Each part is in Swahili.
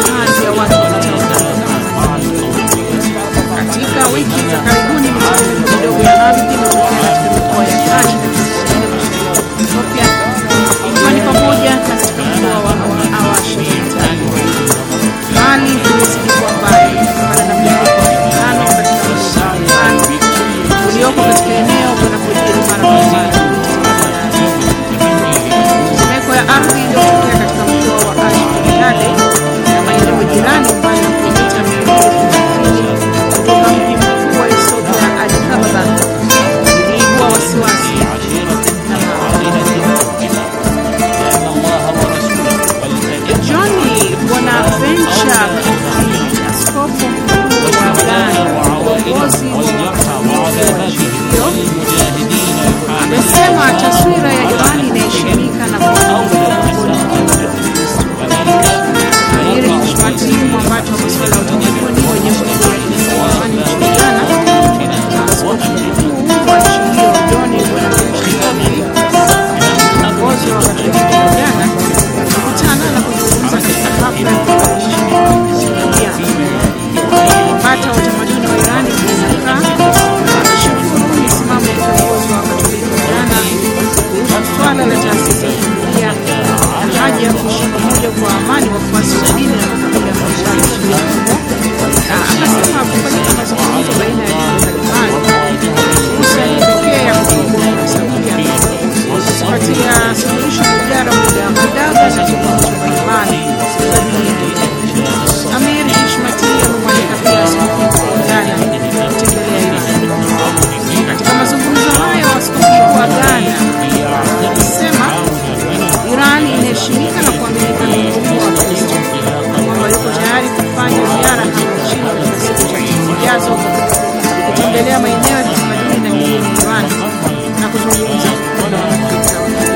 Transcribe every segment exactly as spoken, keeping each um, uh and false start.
hadhi ya watu katika wiki za karibuni. Mitetemeko midogo ya ardhi imetokea katika mikoa ya kati na kusini mashariki Ethiopia, ikiwa ni pamoja na katika mkoa wa Awash. Hali imezidi kuwa mbaya kutokana na mlipuko wa volkano katika mkoa ulioko katika eneo panapojiri mara kwa mara. Mitetemeko ya ardhi iliyotokea katika mkoa wa Ashkelale na maeneo jirani mbali na kilomita mia moja thelathini kutoka mji mkuu wa Ethiopia Addis Ababa iliibua wasiwasi na Johnny Bonaventure, askofu mkuu wa Ghana, kiongozi wa wakati wa nchi hiyo, amesema taswira ya Iran inaheshimika na kuaminika Amir Hishmati, mwambato wa masuala ya utamaduni wenye mrengo ya Kiislamu nchini Ghana, askofu mkuu wa nchi hiyo Johnny Bonaventure, kiongozi wa Wakatoliki wa Ghana, kukutana na kuzungumza katika hafla ya mwambato wa utamaduni wa Iran ameshukuru misimamo ya kiongozi wa Wakatoliki wa Ghana kuhusu swala la taasisi ya familia na haja ya kuishi pamoja kwa amani wafuasi wa dini na makabila mbalimbali nchini humo, na akasema kufanyika mazungumzo baina ya dini mbalimbali fursa ya kipekee ya kukomboa familia kupatia suluhisho mjadala muda wa madaga na changamoto mbalimbali za dunia. Amir Hishmati amemwalika pia askofu mkuu wa Ghana kutembelea Iran. Katika mazungumzo hayo, askofu mkuu wa Ghana alisema Iran inaheshimika na kuaminika na Mungu wa Kristo, kwamba yuko tayari kufanya ziara hapa nchini katika siku chache zijazo kutembelea maeneo ya kitamaduni na dini ya Iran na kuzungumza na Waafrika.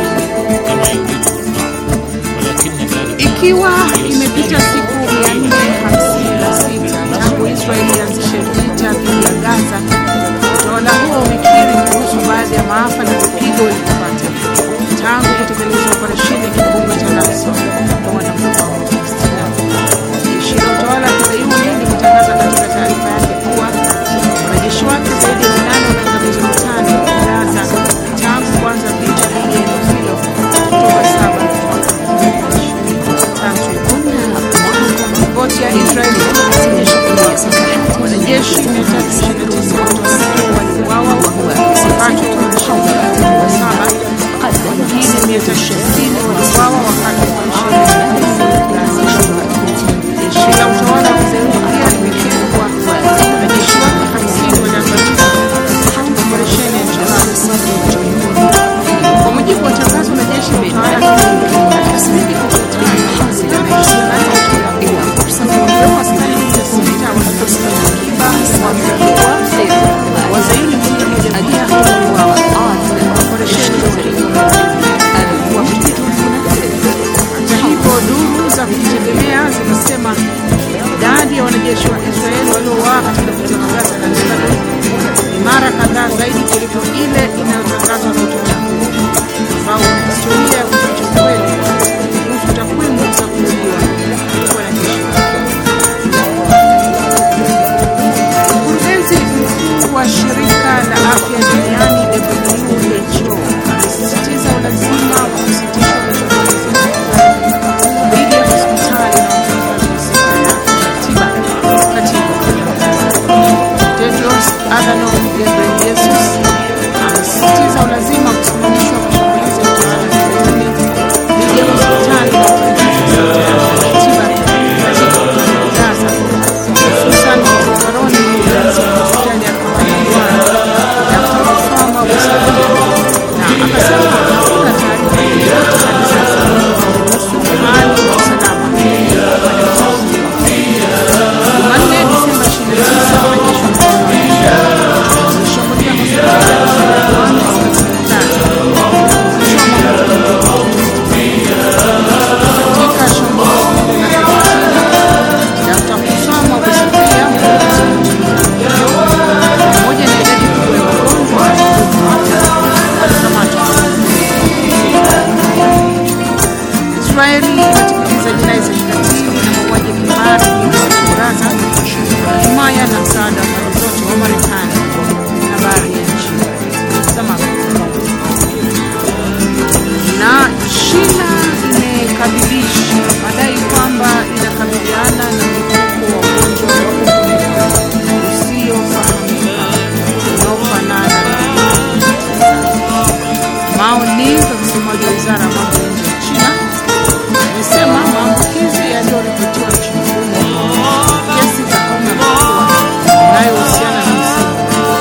Ikiwa imepita siku mia nne hamsini na sita tangu Israeli ianzishe vita dhidi ya Gaza, utawala huo umekiri kuhusu baadhi ya maafa na vipigo ulivyopata tangu kutekeleza operesheni ya kimbunga cha Al-Aqsa kwa wanamgambo wa Palestina. Jeshi la utawala wa Kizayuni limetangaza katika taarifa yake kuwa wanajeshi wake zaidi ya nane wanaangamizwa vitani vya Gaza tangu kuanza vita dhidi ya eneo hilo Oktoba saba mwaka elfu mbili na ishirini na tatu. Ripoti ya Israeli inaonyesha kuwa wanajeshi mia tatu ishirini na tisa waliuawa wakati wa operesheni ya saba, wengine mia tatu sitini waliuawa wakati wa operesheni ya Gaza. Jeshi la utawala wa Kizayuni pia limekiri kuwa wanajeshi wake hamsini waliangamizwa katika operesheni ya Jalal. Kwa mujibu wa tangazo la jeshi la utawala wa Kizayuni, mlipuko wa ugonjwa wa kufunika usiofahamika unaofanana na Mao Ning, msemaji wa wizara ya mambo ya nje ya China, amesema maambukizi yaliyoripotiwa nchini humo kesi za homa ya mafua inayohusiana na msimu.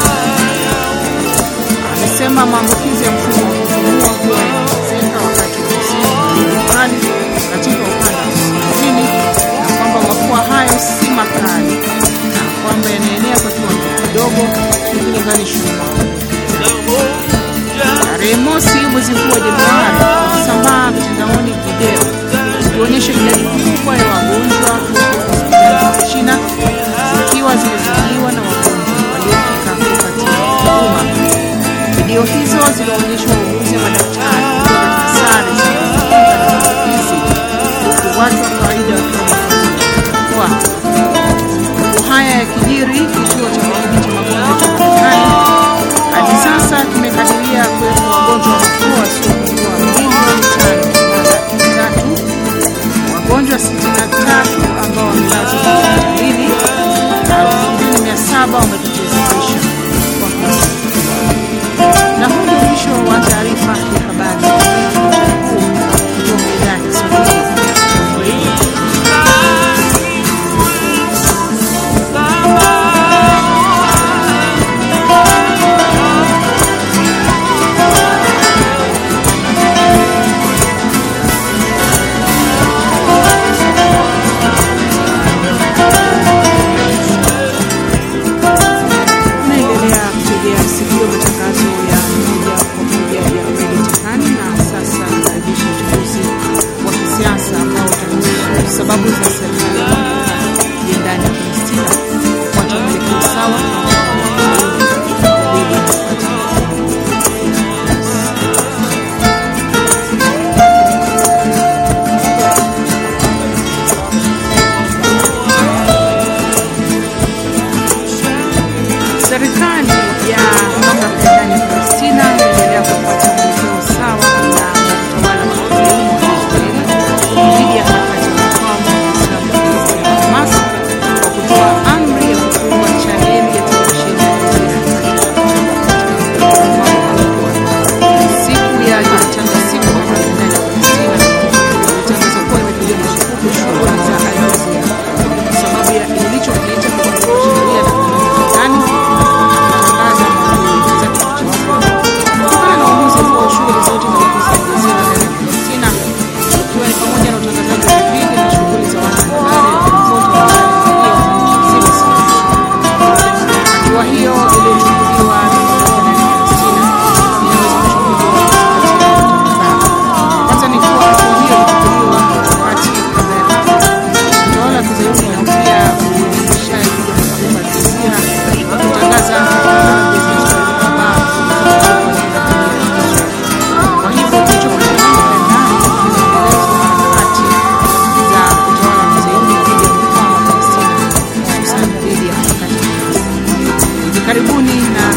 Amesema maambukizi ya mfumo wa kupumua huwa yanaongezeka wakati wa msimu mbalimbali katika ukanda wa kusini, na kwamba mafua hayo si makali na kwamba yanaenea kwa kiwango kidogo ikilinganishwa na tarehe mosi mwezi huu wa Januari, kusambaa mitandaoni video ikionyesha idadi kubwa ya wagonjwa huko hospitali za China zikiwa zimezidiwa na wagonjwa waliofika kupatiwa huduma. Video hizo zilionyesha wauguzi na madaktari wakiwa na sare za kujikinga na maambukizi, huku watu wa kawaida wakiwa wamevalia barakoa. Huku haya yakijiri, kituo cha kudhibiti magonjwa cha Marekani hadi sasa kimekadiria kuwepo wagonjwa wa mafua wasiopungua milioni tano na tatu, wagonjwa sitini na tatu ambao wamelazwa hospitalini na elfu mbili mia saba wamepoteza maisha kwa sasa. Na huu ndio mwisho wa taarifa ya habari kutoka idhaa ya Kiswahili. Sababu za serikali ya ndani ya Palestina kufuata mwelekeo sawa serikali ya mamlaka ya ndani ya Palestina inaendelea kufuata mwelekeo sawa na utawala wa Israeli dhidi ya karibuni na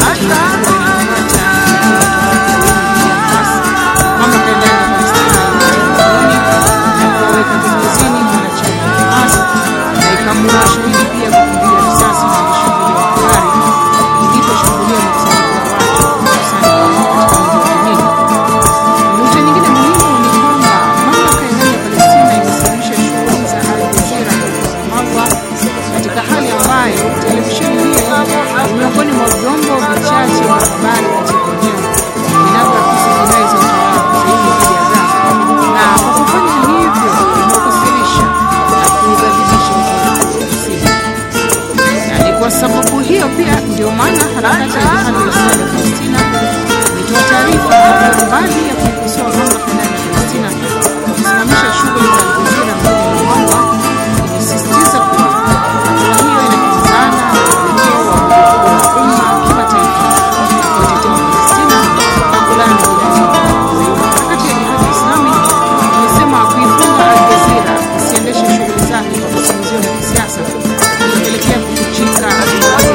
hiyo pia ndio maana harakati ya jihadi ya Palestina imetoa taarifa mbalimbali ya kuikosoa mamlaka ya Palestina kwa kusimamisha shughuli za Al-Jazeera mjini Rwanda. Imesisitiza kuwa hatua hiyo inakinzana na mwelekeo wa umma kimataifa kutetea Palestina na kulani harakati ya jihadi Islami. Imesema kuifunga Al-Jazeera isiendeshe shughuli zake kwa kusimamia na kisiasa kupelekea kufuchika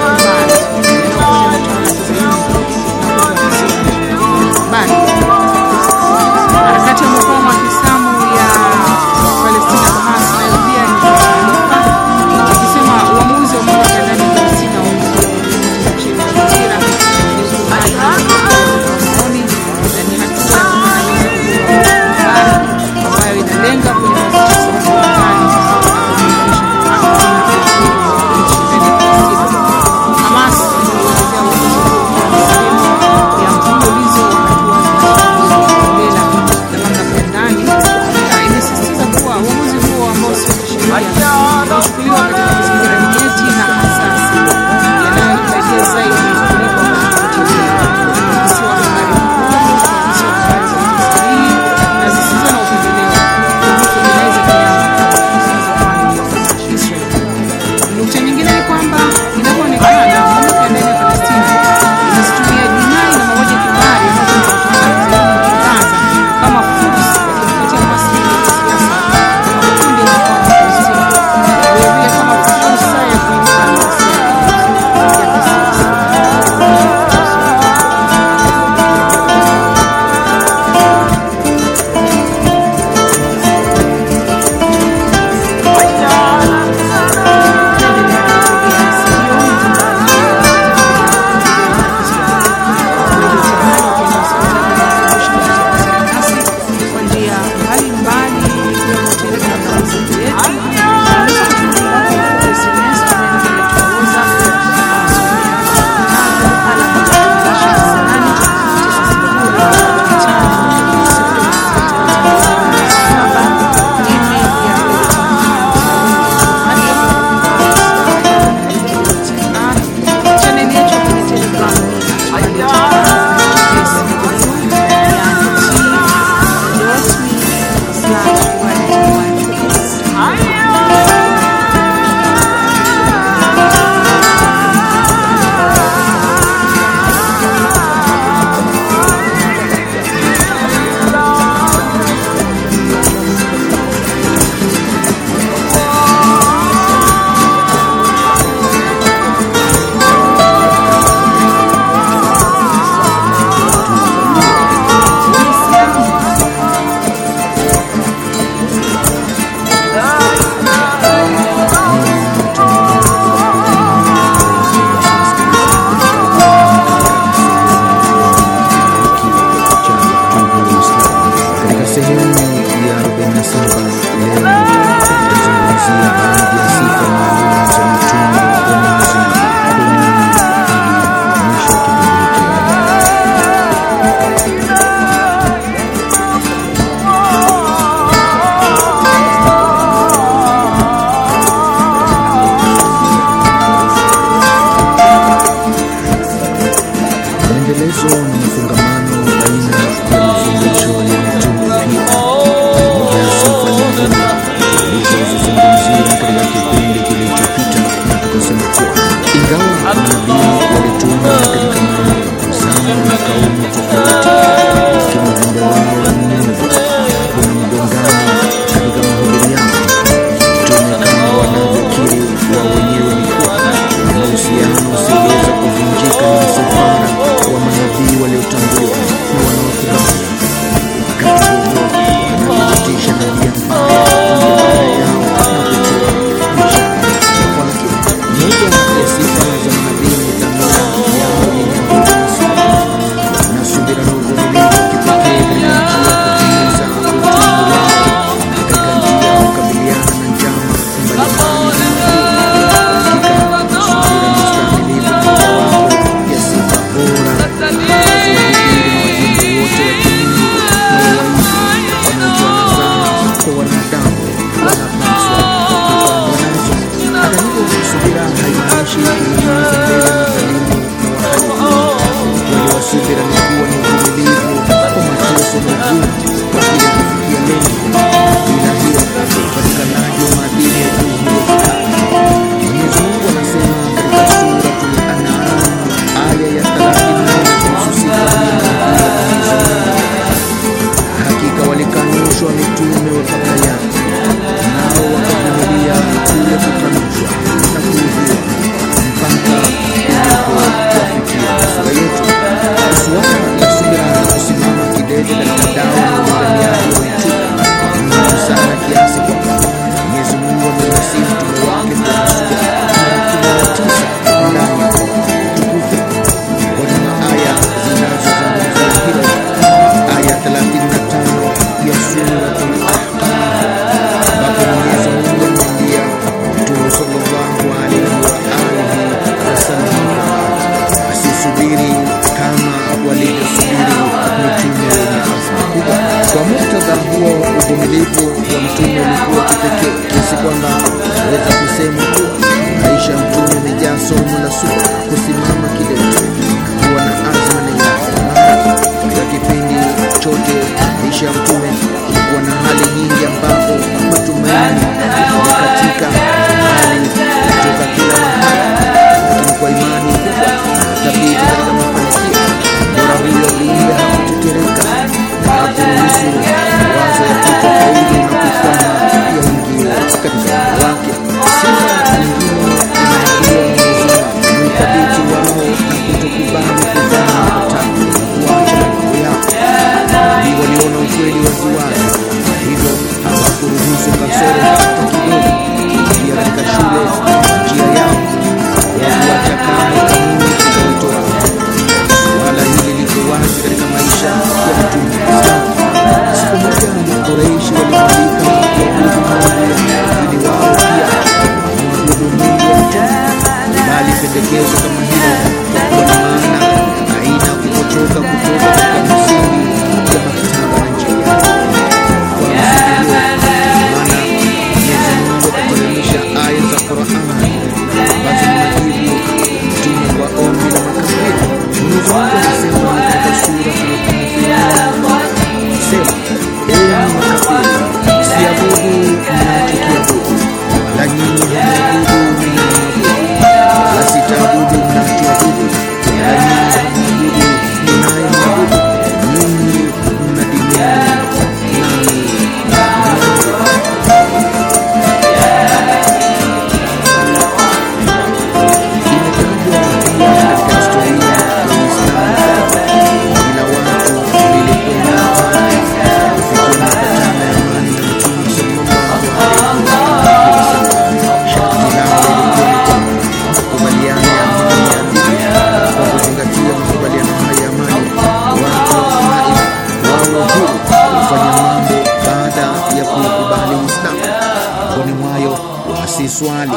bali utulivu wa mtume ulikuwa kipekee kiasi kwamba naweza kusema kuwa maisha ya mtume yamejaa somo la subira, kusimama kidete na kuwa na azma na irada. Katika kipindi chote maisha ya mtume kulikuwa na hali nyingi ambapo matumaini katika hali kutoka kila mahali, lakini kwa imani kubwa na thabiti katika mafanikio, bora huyo viumbe hakutetereka na hakuruhusu wazo ya kutofaulu na kufanya ya wengine katika moyo wake. Sifa nyingine inayokuwa ni uthabiti wao na kutokubali kufanya matatu na kuacha mambo yao. Ndio waliona ukweli waziwazi, na hivyo hawakuruhusu kasoro hata kidogo kuingia katika shule njia yao ya kuacha kama kanuni za wito wao. Wala hili liko wazi katika maisha ya mtume Muhammad. Siku moja Quraish walimwalika kuabudu Mungu ili wao pia waabudu Mungu wa mtume, bali pendekezo kama hilo kwa maana haina kupotoka kutoka katika msingi ya maktaba na njia yao. Kwa msingi huo, maana Mwenyezi Mungu akateremsha aya za Qur'an ambazo ni majibu mtume kwa ombi la makafiri. Mwenyezi Mungu anasema katika sura Al-Mu'minun, sema: enyi makafiri, siabudu mnachokiabudu, wala nyinyi hamwabudu mnayoabudu, wala sitaabudu mnachoabudu, wala nyinyi hamwabudu mnayemwabudu. Nyinyi mna dini yenu, nami swali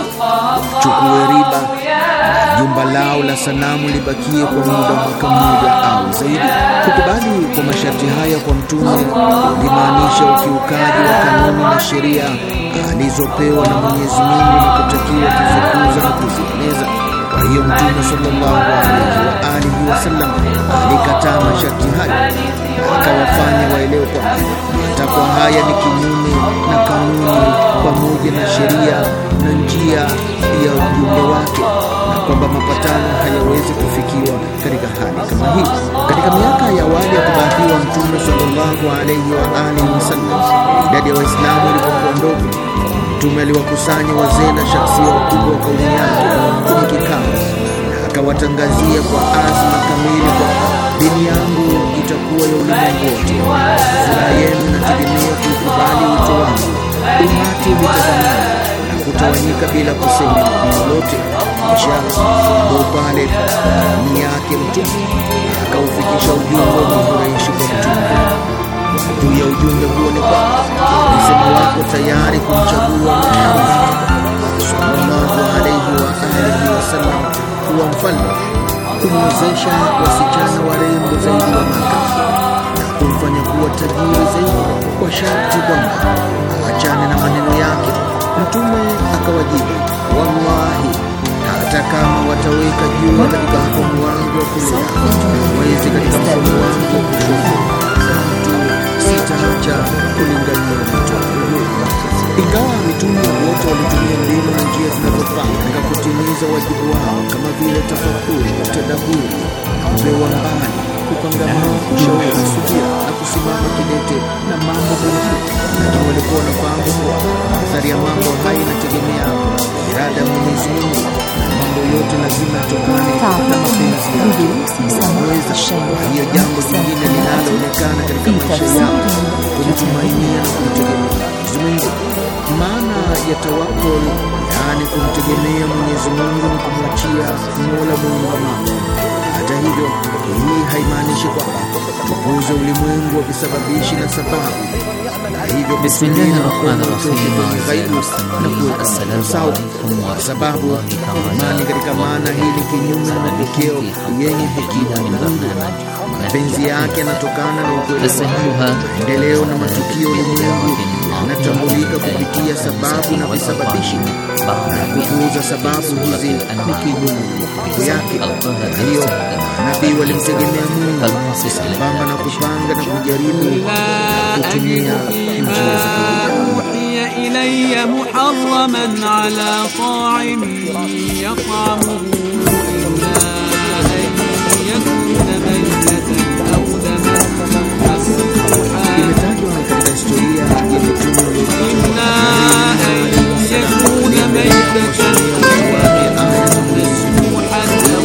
chukue riba na jumba lao la sanamu libakie kwa muda wa mwaka mmoja au zaidi. Kukubali kwa masharti haya kwa mtume ulimaanisha ukiukaji wa kanuni na sheria alizopewa na Mwenyezi Mungu na kutakiwa kuzikuza na kuzieneza. Kwa hiyo mtume sallallahu alaihi wa alihi wasallam alikataa masharti haya na akawafanya waelewe kwamba matakwa haya ni kinyume na kanuni pamoja na sheria na njia ya ujumbe wake, na kwamba mapatano hayawezi kufikiwa katika hali kama hii. Katika miaka ya awali ya kubathiwa mtume sallallahu alaihi wa alihi wasallam, idadi ya Waislamu ilipokuwa ndogo, mtume aliwakusanya wazee na shakhsia wakubwa wa kaumu yake kwenye kikao na akawatangazia kwa azma kamili kwamba dini yangu itakuwa ya ulimwengu wote, furaha yenu inategemea kuukubali wito wangu. Umati ulitazamana na kutawanyika bila kusema lolote. Kisha kwa pale ni yake mtume akaufikisha ujumbe wa Quraishi kwa mtume. Juu ya ujumbe huo ni kwamba msema wako tayari kumchagua Muhammad sallallahu alaihi wa alihi wasallam kuwa mfalme, kumwezesha wasichana warembo zaidi wa Makka na kumfanya kuwa tajiri zaidi, kwa sharti kwamba awachane na maneno yake. Mtume akawajibu: wallahi, hata kama wataweka jua katika mkono wangu wa kulia na mwezi katika mkono wangu wa kushoto, mtu sitaacha kulingania mtu huyo. Ingawa mitume wote walitumia mbinu na njia zinazofaa katika kutimiza wajibu wao kama vile tafakuri, tadaburi, kupewa mbali, kupangamana, kushauri, subira na kusimama kidete na mambo muhimu, lakini walikuwa wanafahamu kuwa athari ya mambo haya inategemea irada ya Mwenyezi Mungu na mambo yote lazima yatokane na mapenzi yake. Kwa hiyo jambo jingine linaloonekana katika maisha yao kumtumainia na kumtegemea Mwenyezi Mungu. Maana ya tawakkul, yaani kumtegemea Mwenyezi Mungu, ni kumwachia Mola muumba mambo. Hata hivyo, hii haimaanishi kwamba tupuuze ulimwengu wa visababishi na sababu, na hivyo Bismillahirrahmanirrahim. na kuweka sawa, kwa sababu imani katika maana hii ni kinyume na mapokeo yenye hekima ya Mungu. Mapenzi yake yanatokana na ukweli wa maendeleo na matukio ulimwengu inatambulika kupitia sababu na visababishi, na kupuuza sababu hizi ni kinyume yake. Hiyo nabii walimtegemea Mungu sambamba na kupanga na kujaribu kutumia njia za kawaida. إلي محرما على طاعم يطعمه إلا أن يكون ميتة أو دما مسفوحا إلا أن يكون ميتة مسفوحا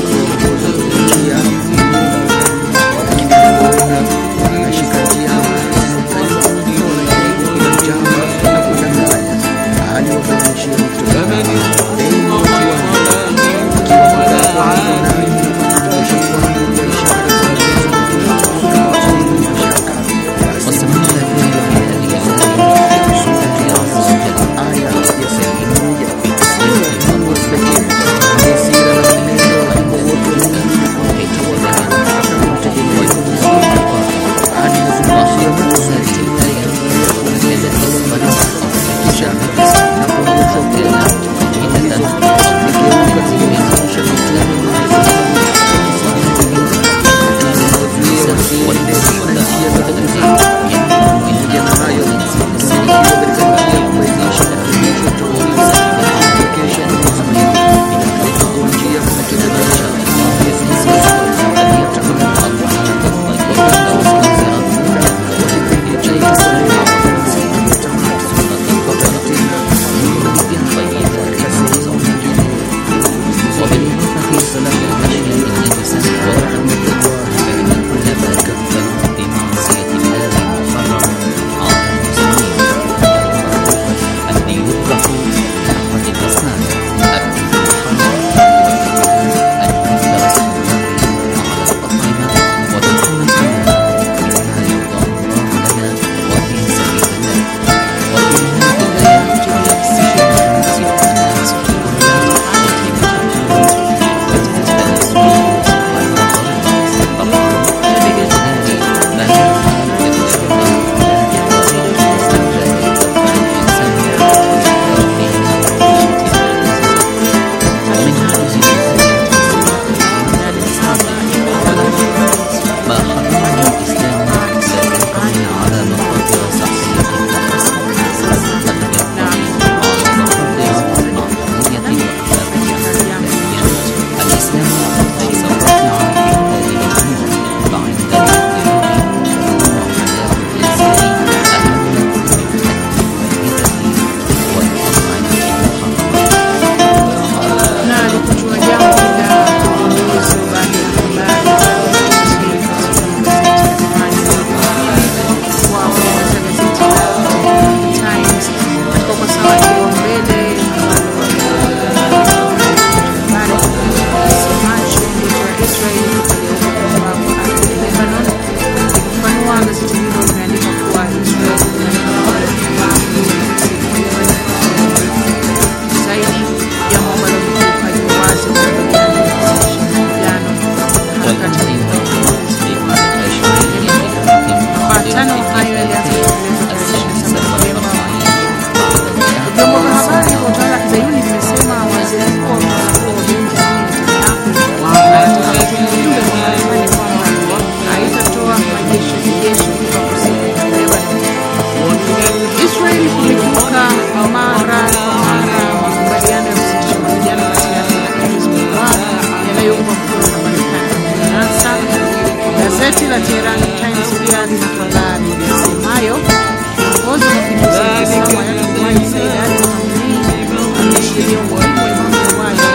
Gazeti la Tehran Times pia lina habari inasemayo kiongozi wa mapinduzi ya Kiislamu Ayatollah Sayyid Ali Khamenei ameshiria umuhimu wa Imam Jawad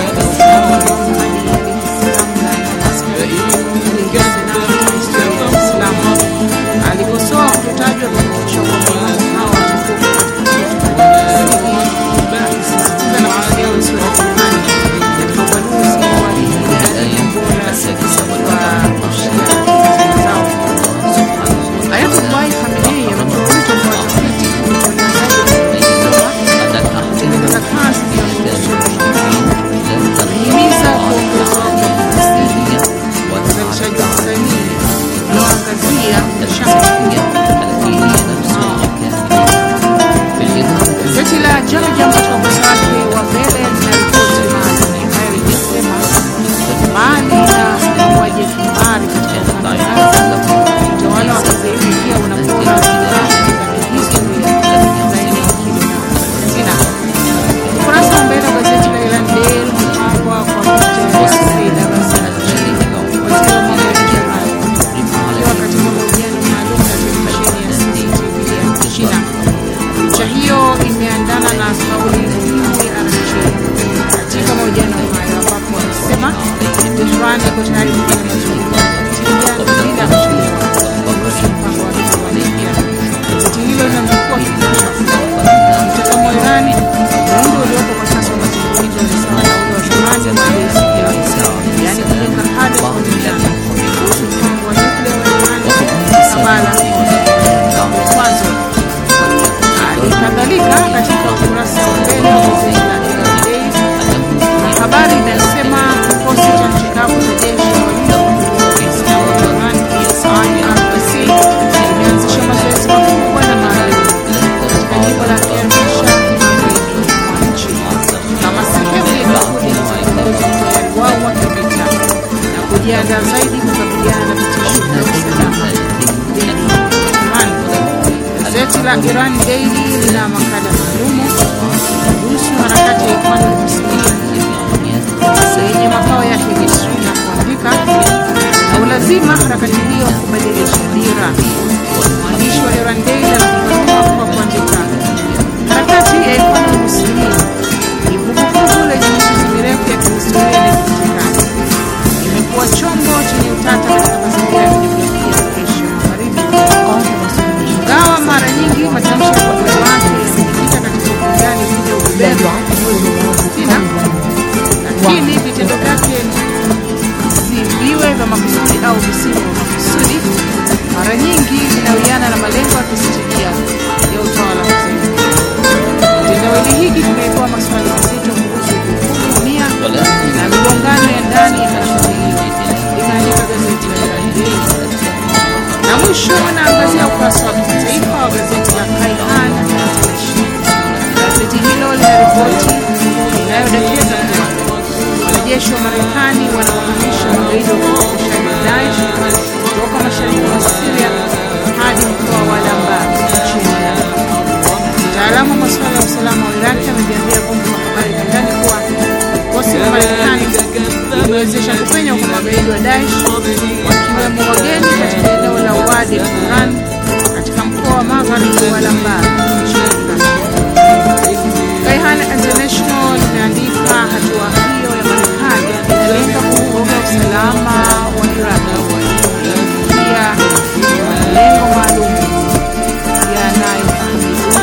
Iran iko tayari kufanya mazungumzo ya tija bila kuchelewa kuhusu mpango wake wa nyuklia. Gazeti hilo linamnukuu akifikisha mtazamo wa Iran, muundo uliopo kwa sasa wa mazungumzo ni sawa na ule wa zamani na A C P, yaani kulenga hadi kuonekana kuhusu mpango wa nyuklia wa Iran kabla kwanza. Halikadhalika katika ukurasa wa mbele wa gazeti la Iran Daily na habari inasema kikosi cha nchi kavu cha jeshi la walinzi wa Kiislamu wa Iran I R G C kimeanzisha mazoezi makubwa na maalum katika jimbo la Kermanshah magharibi mwa nchi kama sehemu ya juhudi za kuongeza utayari wao wa kivita na kujiandaa zaidi kukabiliana na vitisho vya usalama dhidi ya Iran. Gazeti la Iran Daily lina makala maalumu kuhusu harakati ya Ikhwanul Muslimin yenye makao yake Misri na kuandika na ulazima harakati hiyo kubadilisha dira. Mwandishi wa Iran Daily anafafanua kwa kuandika, harakati ya Ikhwanul Muslimin ni vuguvugu lenye mizizi mirefu ya kihistoria na kiitikadi. Imekuwa chombo chenye utata katika mazingira ya kidiplomasia ya Asia Magharibi. Ingawa mara nyingi matamshi ya kwa wake yamejikita katika upinzani dhidi ya ubeberu wa Palestina, lakini vitendo vyake si viwe vya makusudi au visivyo vya makusudi, mara nyingi vinawiana na malengo ya kistratejia ya utawala wa Israeli. Kitendawili hiki kimeibua maswali mazito kuhusu dunia na migongano ya ndani ya nchi hiyo, limeandika gazeti la Iran Daily. Na mwisho naangazia ukurasa wa kimataifa wa gazeti la Kaihan International. Gazeti hilo lina ripoti inayodokeza kuwa wanajeshi wa Marekani wanawahamisha magaidi wa kufurishaji Daesh kutoka mashariki mwa Syria hadi mkoa wa Al-Anbar nchini Iraq. Mtaalamu wa masuala ya usalama wa Iraq ameviambia vyombo vya habari vya ndani kuwa vikosi vya Marekani viliwezesha kupenya kwa magaidi wa Daesh wakiwemo wageni katika eneo la Wadi al-Quran katika mkoa wa Magharibi wa Al-Anbar nchini Iraq. Kaihan International imeandika hatua hiyo ya Marekani inalenga kuunga usalama wa Iraq pia malengo maalum yanayofahamika.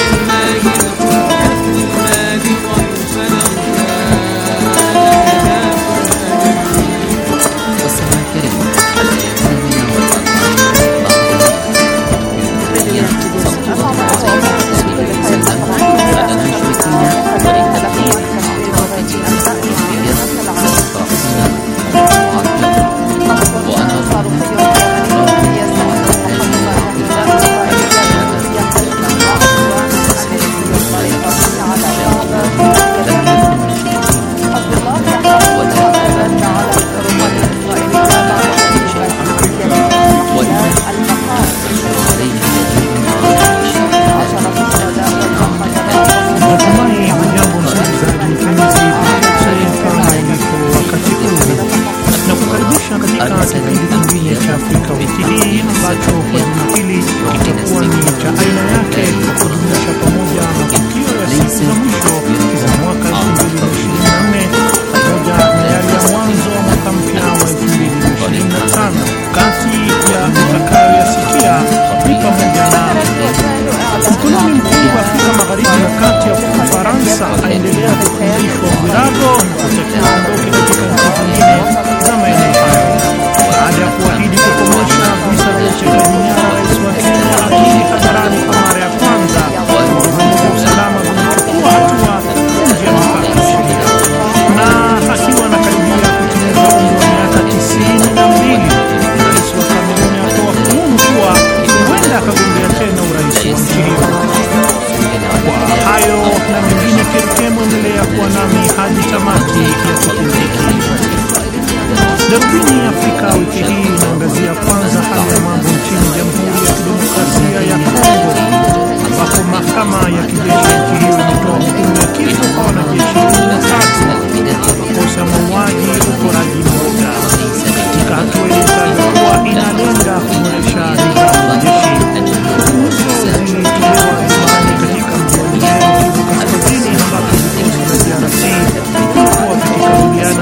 Darubini Afrika wiki hii inaangazia kwanza hali ya mambo nchini Jamhuri ya Kidemokrasia ya Kongo, ambapo mahakama ya kijeshi nchi hiyo imetoa hukumu ya kifo kwa wanajeshi watatu kwa makosa ya mauaji, uporaji na ugaidi. Katika hatua iliyotajwa kuwa inalenga kuboresha nidhamu ya jeshi, hukumu hizo zilitolewa Jumanne katika mji wa Kivu Kaskazini, ambapo vikosi vya D R C vilikuwa vikikabiliana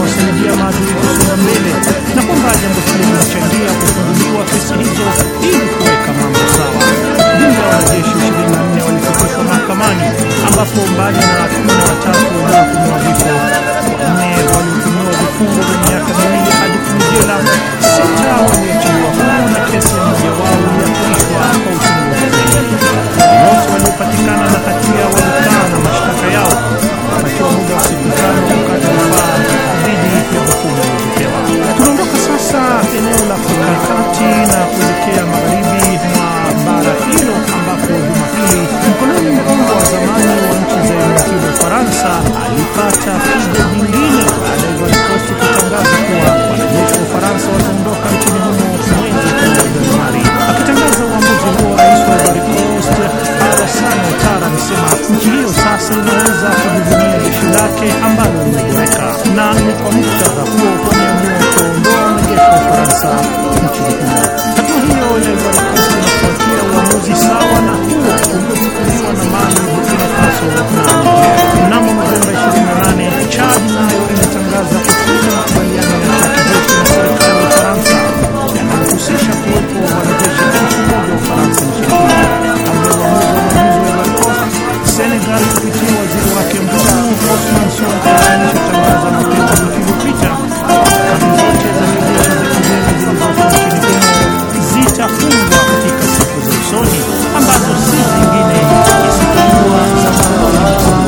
kuwasaidia maadui kusonga mbele na kwamba jambo hilo linachangia kufunguliwa kesi hizo ili kuweka mambo sawa. Jumla ya wanajeshi ishirini na nne walifikishwa mahakamani ambapo mbali na kumi na watatu waliohukumiwa vifo, wanne walihukumiwa vifungo vya miaka miwili hadi kumi jela, sita walioachiliwa huru na kesi ya mmoja wao iliahirishwa kwa uchunguzi zaidi. Wote waliopatikana na hatia walikaa na mashtaka yao wakati wa muda wa siku tano kukata rufaa dhidi ya hukumu iliyopewa. Tunaondoka sasa eneo la Afrika ya Kati na kuelekea magharibi mwa bara hilo ambapo juma hili mkoloni mkongwe wa zamani wa nchi za eneo hilo Ufaransa alipata pigo jingine baada ya Ivory Coast kutangaza kuwa wanajeshi wa Ufaransa wataondoka nchini humo mwezi wa Januari. Akitangaza uamuzi huo, rais wa Ivory Coast Alassane Ouattara amesema nchi hiyo sasa inaweza kujivunia jeshi lake ambalo limeboreka, na ni kwa muktadha huo wameamua kuondoa wanajeshi wa Ufaransa nchini humo. Hatua hiyo ya Ivory Coast inafuatia uamuzi sawa na huo uliochukuliwa na Mali, Burkina Faso na Niger. Mnamo Novemba ishirini na nane, Chad nayo imetangaza kufuta makubaliano ya kijeshi na serikali ya Ufaransa yanayohusisha kuwepo wanajeshi elfu moja wa Ufaransa nchini humo. Kabla ya uamuzi wa maamuzi wa Ivory Coast, Senegal kupitia waziri wake mkuu Ousmane Sonko alishatangaza mapema wiki iliyopita kambi zote za kijeshi za kigeni zilizoko nchini humo zitafungwa katika siku za usoni, ambazo si zingine isipokuwa za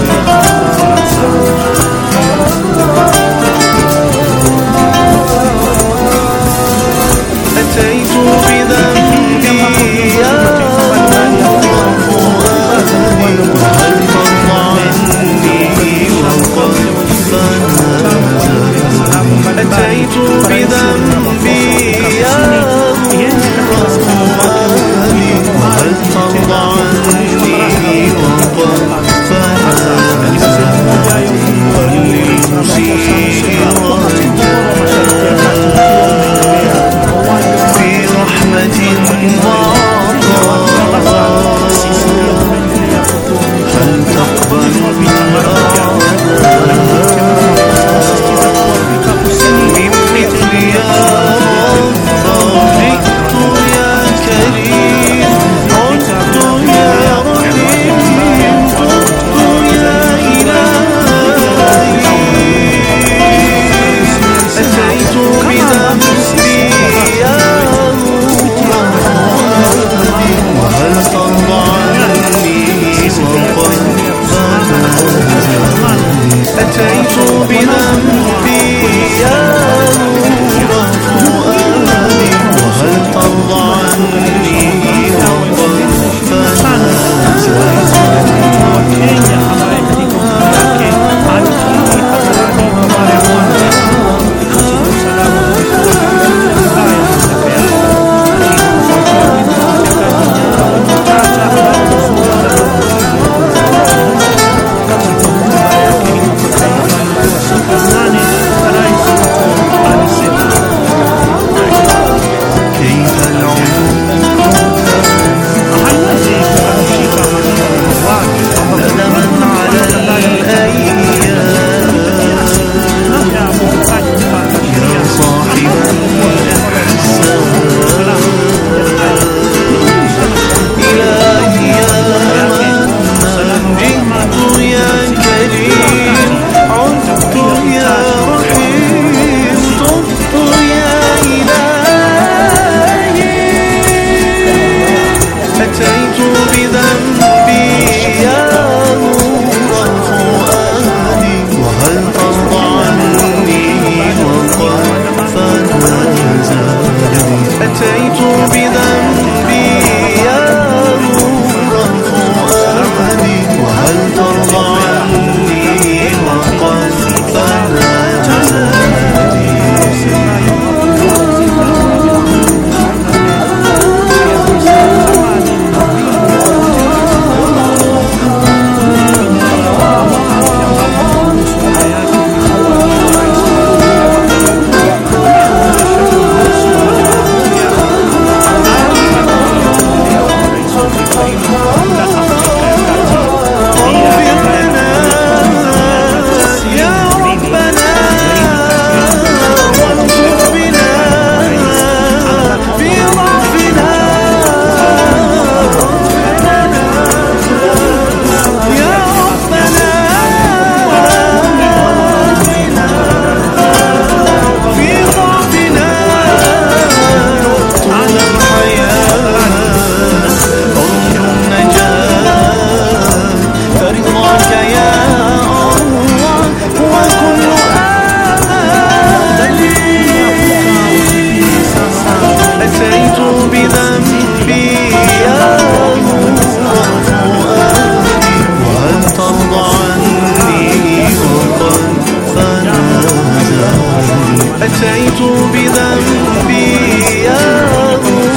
أتيت بذنبي يا نور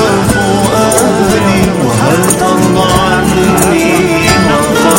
فؤادي وهل ترضى عني نقا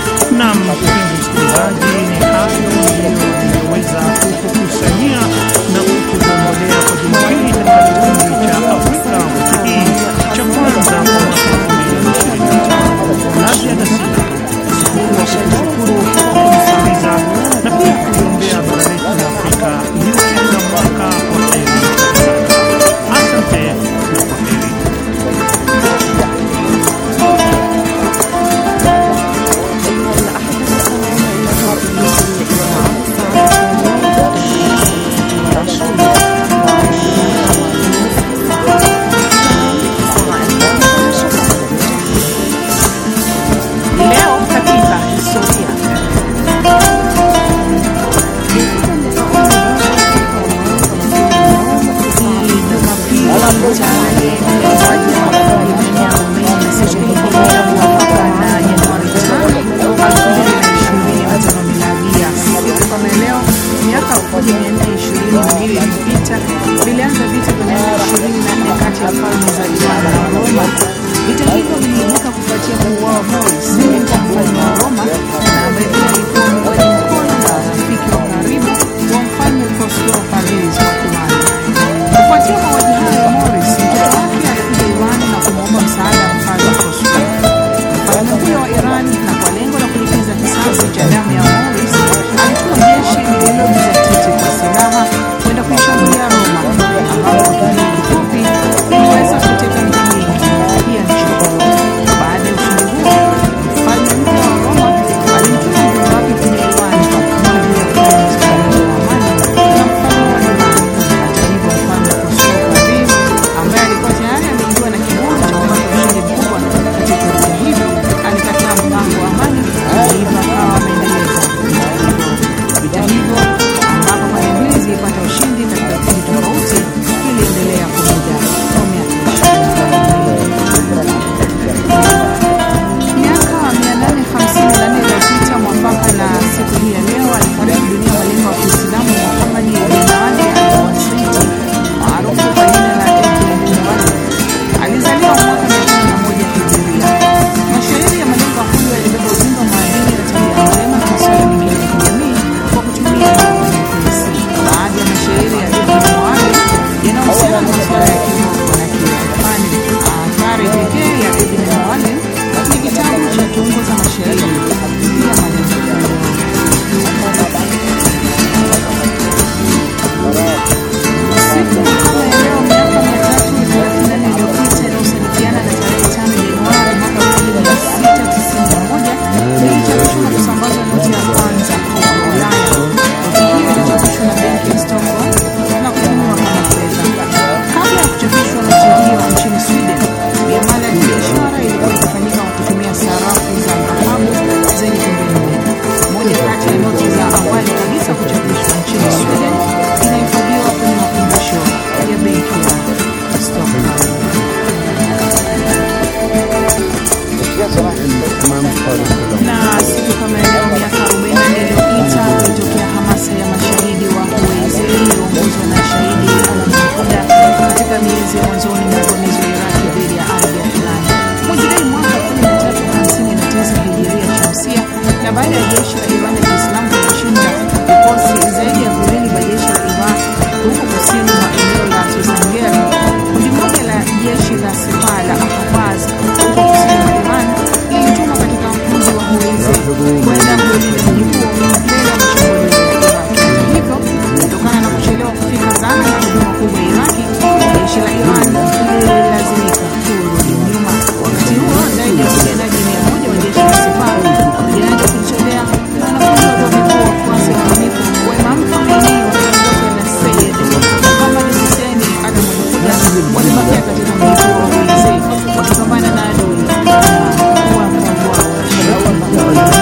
Naam, mpenzi msikilizaji, ni hayo niliyoweza kukusanyia hijiria shamsia, na baada ya jeshi la Iran ya Kiislamu kushinda vikosi zaidi ya viwili vya jeshi la Iraq huko kusini mwa eneo la Tuzangeri, kundi moja la jeshi la Sepah la Ahvaz huko kusini mwa Iran lilituma katika mji wa Huweize kwenda kulinda mji huo mbele ya mashambulio ya Iraq. Hata hivyo, kutokana na kuchelewa kufika zana na huduma kubwa ya Iraki, jeshi la Iran lililazimika kurudi nyuma. Wakati huo, zaidi ya wapiganaji mia moja wa jeshi la Sepah, wapiganaji wa kujitolea na wanafunzi wa vyuo vikuu wafuasi waaminifu wa Imam Khomeini wakiongozwa na Sayyid Muhammad Hussein Adam al-Quds walibakia katika mji huo wa Huweize wakipambana na adui na kuwakomboa washirika.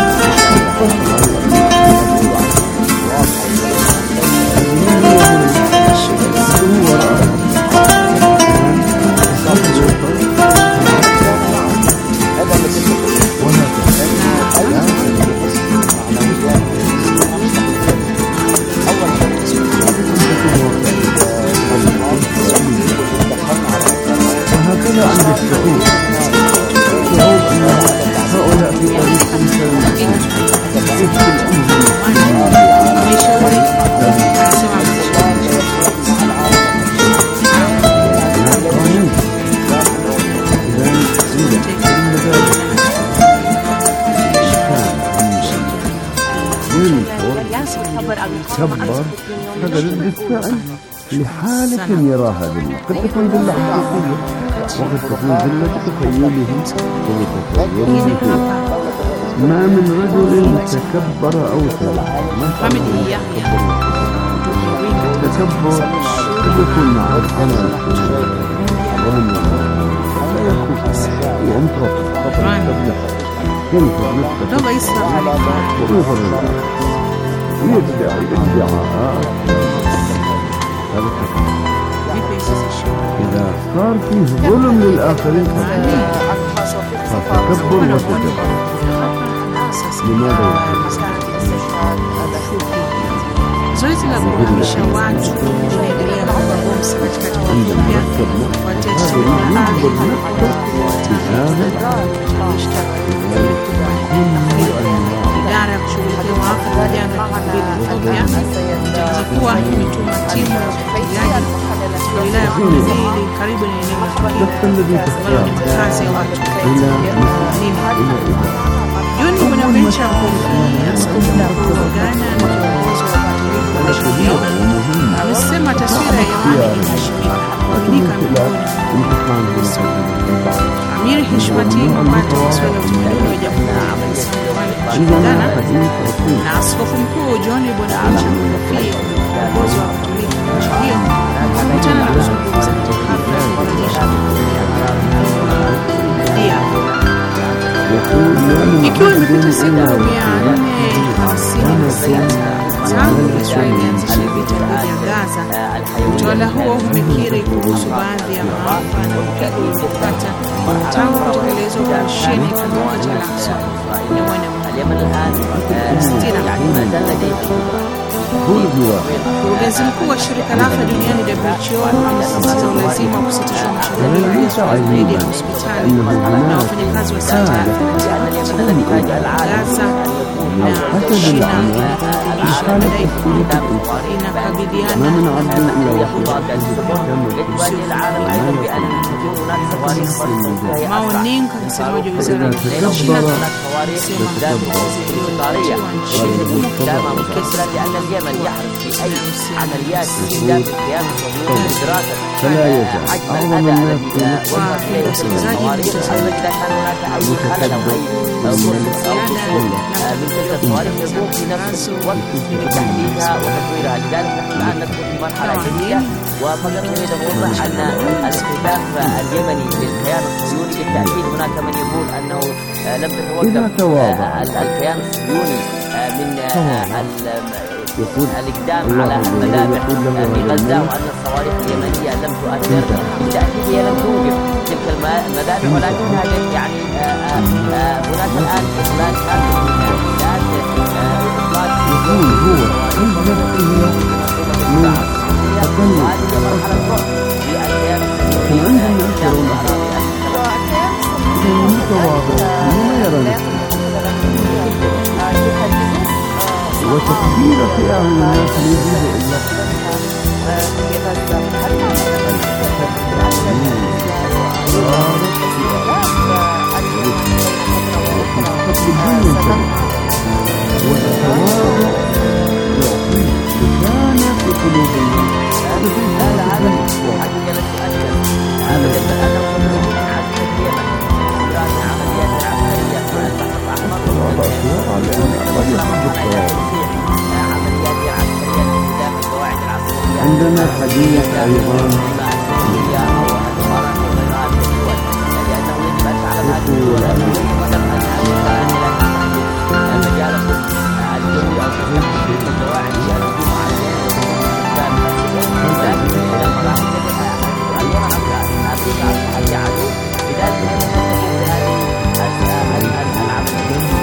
تكبر هذا للفعل لحالة يراها ذلة، قد تكون ذلة حقيقية وقد تكون ذلة تخيله وتخيله. ما من رجل تكبر أو تكبر التكبر قد يكون مع الحنان ومن ينطق ينطق يدعي ادعاءات إذا صار فيه ظلم للآخرين فتكبر وتكبر. لماذا zoezi la kuhamisha watu linaendelea na Homs katika Ethiopia kufuatia tsunami idara ya kushughulikia maafa na janga kibili Ethiopia ilikuwa imetuma timu ya ufuatiliaji katika wilaya kumi na mbili karibu na eneo la ambalo ni makazi ya watu. John Bonaventure Mkombozi, askofu mkuu wa Ghana na kiongozi wa Katoliki wa nchi hiyo, amesema taswira ya Iran inaheshimika na kuaminika miongoni mwa Amir Hishmati Mohammed, masuala ya utamaduni wa Jamhuri ya Kiislamu nchini Ghana, na askofu mkuu John Bonaventure Mkombozi, kiongozi wa Katoliki wa nchi hiyo, wamekutana na kuzungumza katika hafla ya kuadhimisha dia ikiwa imepita siku mia nne hamsini na sita tangu Israeli ianzishe vita dhidi ya Gaza. Utawala huo umekiri kuhusu baadhi ya maafa na mpigo uliopata tangu kutekelezwa operesheni Pamoja la na wana Palestina. Mkurugenzi mkuu wa shirika la afya duniani W H O amesisitiza ulazima wa kusitishwa mashambulio dhidi ya hospitali na wafanyakazi wa sekta ya afya katika Gaza na China inakabilisha madai kwamba inakabiliana na Mao Ning, msemaji wa wizara ya China, alisema فلا يزال أعظم الناس وفقط نريد أن نوضح أن الاختلاف اليمني للكيان الصهيوني بالتأكيد هناك من يقول أنه لم تتوقف الكيان الصهيوني من الإقدام على المذابح في غزة، وأن الصواريخ اليمنية لم تؤثر. بالتأكيد هي لم توقف تلك المذابح، ولكنها يعني هناك الآن إطلاق كامل من الإعداد إطلاق يقول هو من نفسه وهذه مرحلة ضغط للكيان الصهيوني. متواضع ما يرى وتكثير خيار الناس يزيد إلا والتواضع يعطيه مكانة في قلوب الناس. لا لا هذا حقيقة لك تؤثر هذا يتأثر من عدد اليمن إيران عمليات العسكرية مع البحر الأحمر عمليات العسكرية استخدام القواعد العسكرية. عندنا حديث أيضا السعودية أو الإمارات وغيرها من الدول لأنه يجب أن تعلم هذه الدول أنها المجال الدولي أو تستخدم القواعد السياسية معينة. لكن من المراحل اليمن أمريكا أصبحت جعلوا لذلك يتشبهون بهذه العملية.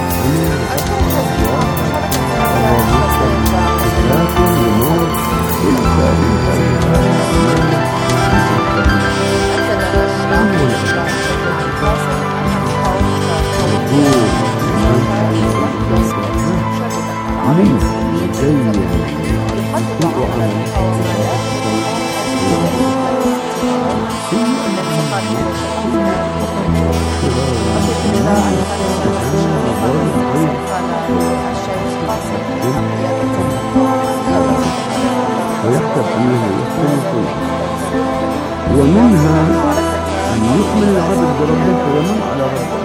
ويحسب أنه يختلف، ومنها أن يكمل العبد بربه ومن على ربه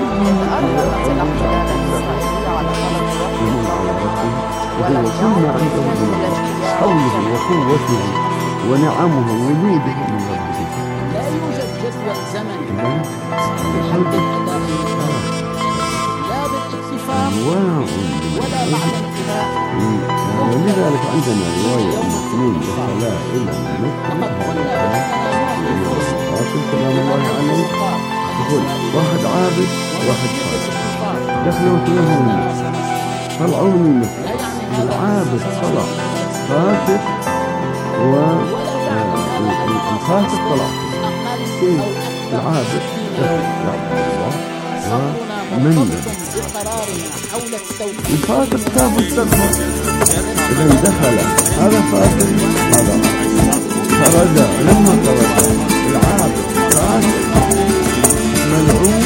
وهو كل ما عنده من حوله وقوته ونعمه ووجوده من ربه. لا يوجد جدول زمني لحد أداء المصطلح لا بالاتفاق ولا مع الانتهاء. ولذلك عندنا رواية مسلم وصلاة إلى الرسول سلام الله عليه يقول واحد عابد واحد فاسق دخلوا كلهم الناس طلعوا من المسجد. العابد صلاة فاسق والفاسق طلع. العابد ومن الفاسق تاب استغفر. إذا دخل هذا فاسق هذا خرج لما خرج العابد فاسق ملعون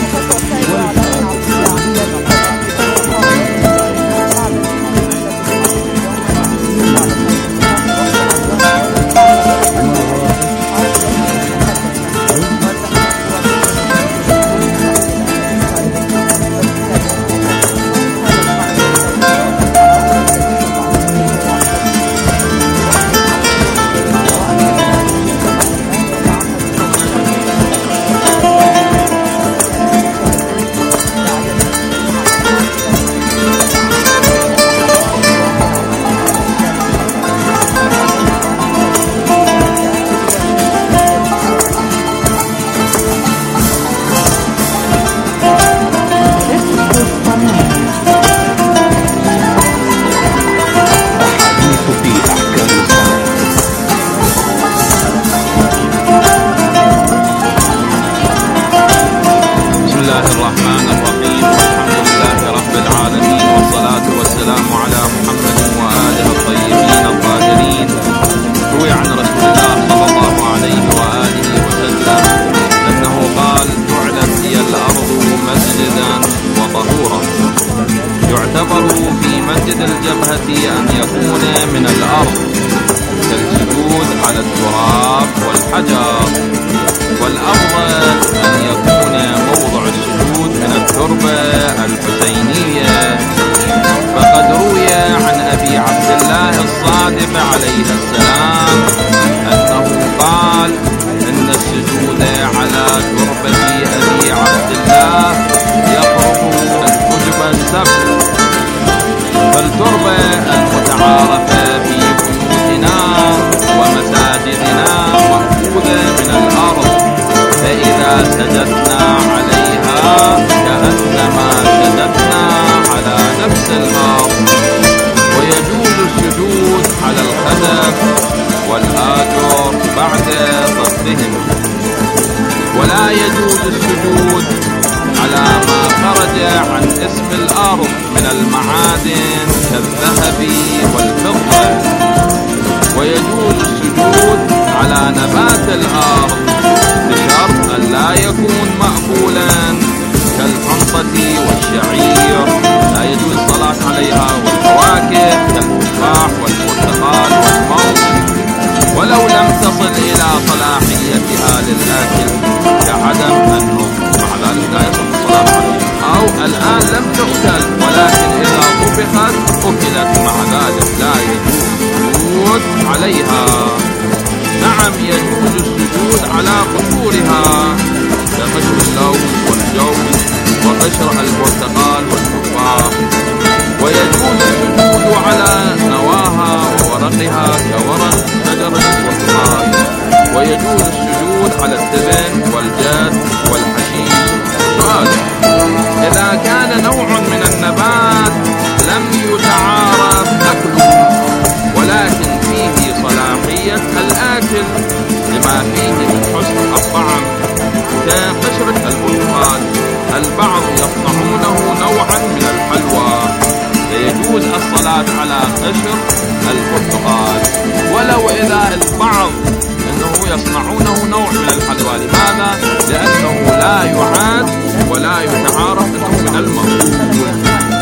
من المعادن كالذهب يعتاد على قشر البرتقال، ولو إذا البعض أنه يصنعونه نوع من الحلوى. لماذا؟ لأنه لا يعاد ولا يتعارف أنه من المغرب.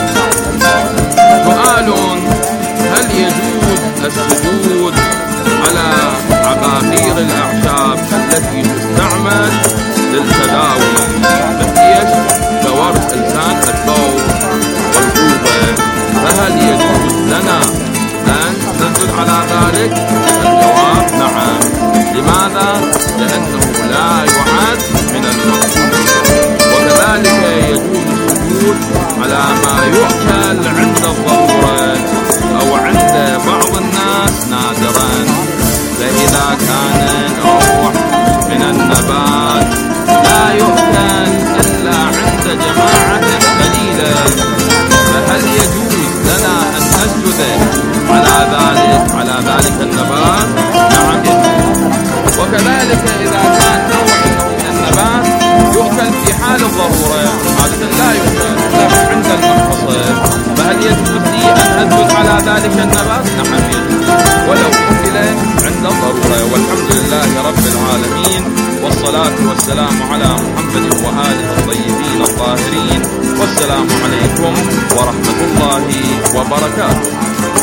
سؤال: هل يجوز السجود على عقاقير الأعشاب التي تستعمل للتداوي مثل كورق لسان الثور والكوبة؟ فهل يجوز لنا أن نسجد على ذلك؟ الجواب نعم. لماذا؟ لأنه لا يعد من المغرب. وكذلك يجوز السجود على ما يؤكل عند الضرورة أو عند بعض الناس نادرا. فإذا كان نوع من النبات لا يؤكل إلا عند جماعة قليلة، فهل يجوز لنا أن نسجد على ذلك على ذلك النبات؟ نعم يجوز. وكذلك إذا كان نوع من النبات يؤكل في حال الضرورة، عادة لا يؤكل إلا عند المنفصل، فهل يجوز لي أن أسجد على ذلك النبات؟ نعم يجوز، ولو أكل عند الضرورة. والحمد لله رب العالمين، والصلاة والسلام على محمد وآله الطيبين الطاهرين، والسلام عليكم ورحمة الله وبركاته.